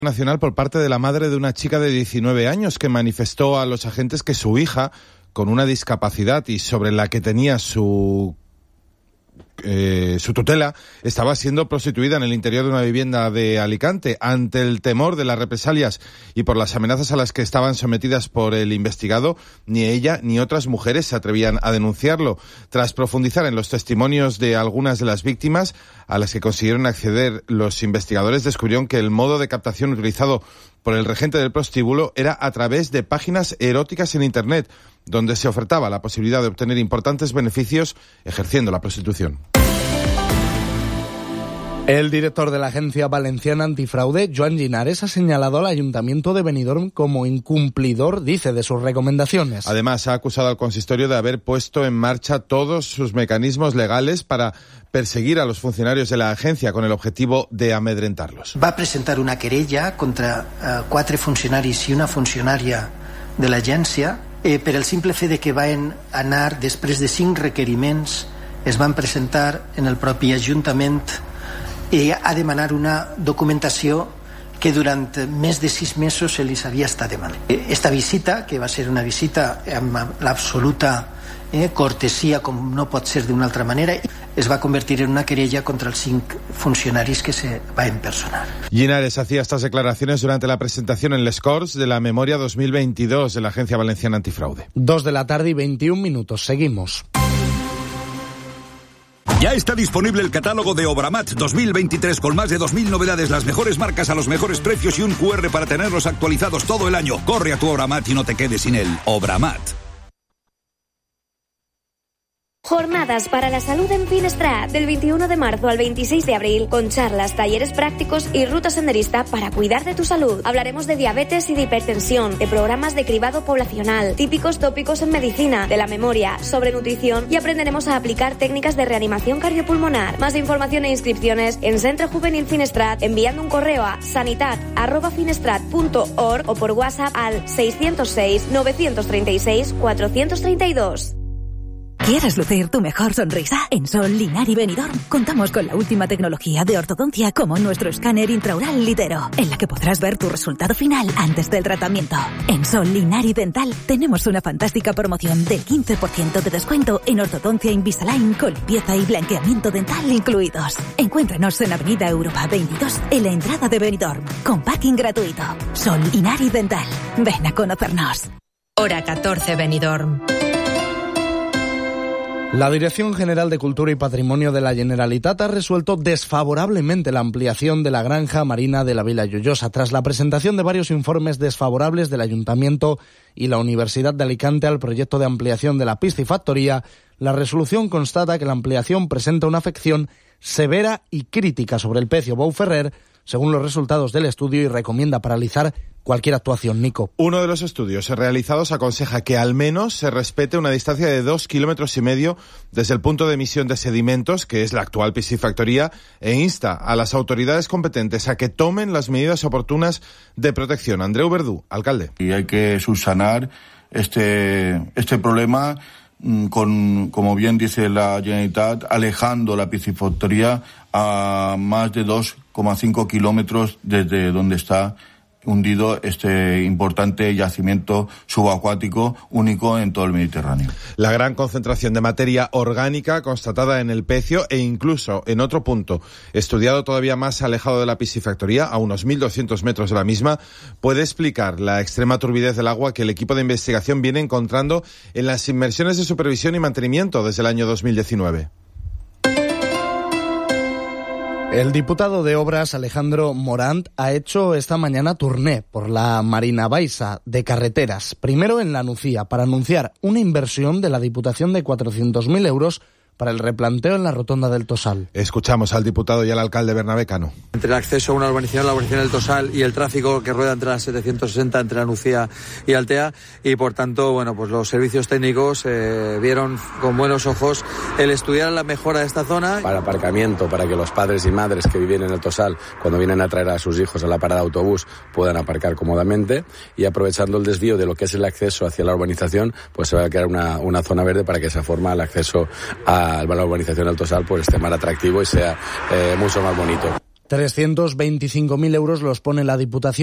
nacional por parte de la madre de una chica de 19 años que manifestó a los agentes que su hija, con una discapacidad y sobre la que tenía su tutela, estaba siendo prostituida en el interior de una vivienda de Alicante. Ante el temor de las represalias y por las amenazas a las que estaban sometidas por el investigado, ni ella ni otras mujeres se atrevían a denunciarlo. Tras profundizar en los testimonios de algunas de las víctimas a las que consiguieron acceder, los investigadores descubrieron que el modo de captación utilizado por el regente del prostíbulo era a través de páginas eróticas en Internet, donde se ofertaba la posibilidad de obtener importantes beneficios ejerciendo la prostitución. El director de la Agencia Valenciana Antifraude, Joan Llinares, ha señalado al Ayuntamiento de Benidorm como incumplidor, dice, de sus recomendaciones. Además, ha acusado al consistorio de haber puesto en marcha todos sus mecanismos legales para perseguir a los funcionarios de la agencia con el objetivo de amedrentarlos. Va presentar una querella contra 4 funcionaris i una funcionària de l'agència per el simple fet de que van anar, després de 5 requeriments, es van presentar en el propi Ajuntament a demanar una documentació que durant més de 6 mesos se les havia estat demanant. Esta visita, que va ser una visita amb l'absoluta cortesia, com no pot ser d'una altra manera, es va convertir en una querella contra els 5 funcionaris que se van personar. Llinares hacía estas declaraciones durante la presentación en Les Corts de la Memoria 2022 de la Agencia Valenciana Antifraude. 2 de la tarde y 21 minutos. Seguimos. Ya está disponible el catálogo de Obramat 2023 con más de 2.000 novedades, las mejores marcas a los mejores precios y un QR para tenerlos actualizados todo el año. Corre a tu Obramat y no te quedes sin él. Obramat. Jornadas para la salud en Finestrat, del 21 de marzo al 26 de abril, con charlas, talleres prácticos y ruta senderista para cuidar de tu salud. Hablaremos de diabetes y de hipertensión, de programas de cribado poblacional, típicos tópicos en medicina, de la memoria, sobre nutrición y aprenderemos a aplicar técnicas de reanimación cardiopulmonar. Más información e inscripciones en Centre Juvenil Finestrat enviando un correo a sanitat@finestrat.org o por WhatsApp al 606 936 432. ¿Quieres lucir tu mejor sonrisa? En Sol, Linari Benidorm contamos con la última tecnología de ortodoncia como nuestro escáner intraoral Litero, en la que podrás ver tu resultado final antes del tratamiento. En Sol, Linari Dental tenemos una fantástica promoción del 15% de descuento en ortodoncia Invisalign con limpieza y blanqueamiento dental incluidos. Encuéntranos en Avenida Europa 22, en la entrada de Benidorm, con parking gratuito. Sol, Linari Dental. Ven a conocernos. Hora 14 Benidorm. La Dirección General de Cultura y Patrimonio de la Generalitat ha resuelto desfavorablemente la ampliación de la granja marina de la Vila Joiosa. Tras la presentación de varios informes desfavorables del Ayuntamiento y la Universidad de Alicante al proyecto de ampliación de la piscifactoría, la resolución constata que la ampliación presenta una afección severa y crítica sobre el pecio Bou Ferrer, según los resultados del estudio, y recomienda paralizar cualquier actuación. Nico. Uno de los estudios realizados aconseja que al menos se respete una distancia de 2,5 kilómetros desde el punto de emisión de sedimentos, que es la actual piscifactoría, e insta a las autoridades competentes a que tomen las medidas oportunas de protección. Andreu Verdú, alcalde. Y hay que subsanar este problema con, como bien dice la Generalitat, alejando la piscifactoría a más de 2,5 kilómetros desde donde está hundido este importante yacimiento subacuático único en todo el Mediterráneo. La gran concentración de materia orgánica constatada en el pecio e incluso en otro punto, estudiado todavía más alejado de la piscifactoría, a unos 1.200 metros de la misma, puede explicar la extrema turbidez del agua que el equipo de investigación viene encontrando en las inmersiones de supervisión y mantenimiento desde el año 2019. El diputado de Obras, Alejandro Morant, ha hecho esta mañana turné por la Marina Baixa de carreteras. Primero en La Nucía, para anunciar una inversión de la Diputación de 400.000 euros para el replanteo en la rotonda del Tosal. Escuchamos al diputado y al alcalde Bernabé Cano. Entre el acceso a una urbanización, la urbanización del Tosal, y el tráfico que rueda entre las 760 entre La Nucía y Altea, y por tanto, bueno, pues los servicios técnicos vieron con buenos ojos el estudiar la mejora de esta zona. Para aparcamiento, para que los padres y madres que viven en el Tosal, cuando vienen a traer a sus hijos a la parada de autobús, puedan aparcar cómodamente, y aprovechando el desvío de lo que es el acceso hacia la urbanización, pues se va a crear una zona verde para que se forma el acceso a la urbanización del Tosal, pues esté más atractivo y sea mucho más bonito. 325.000 euros los pone la Diputación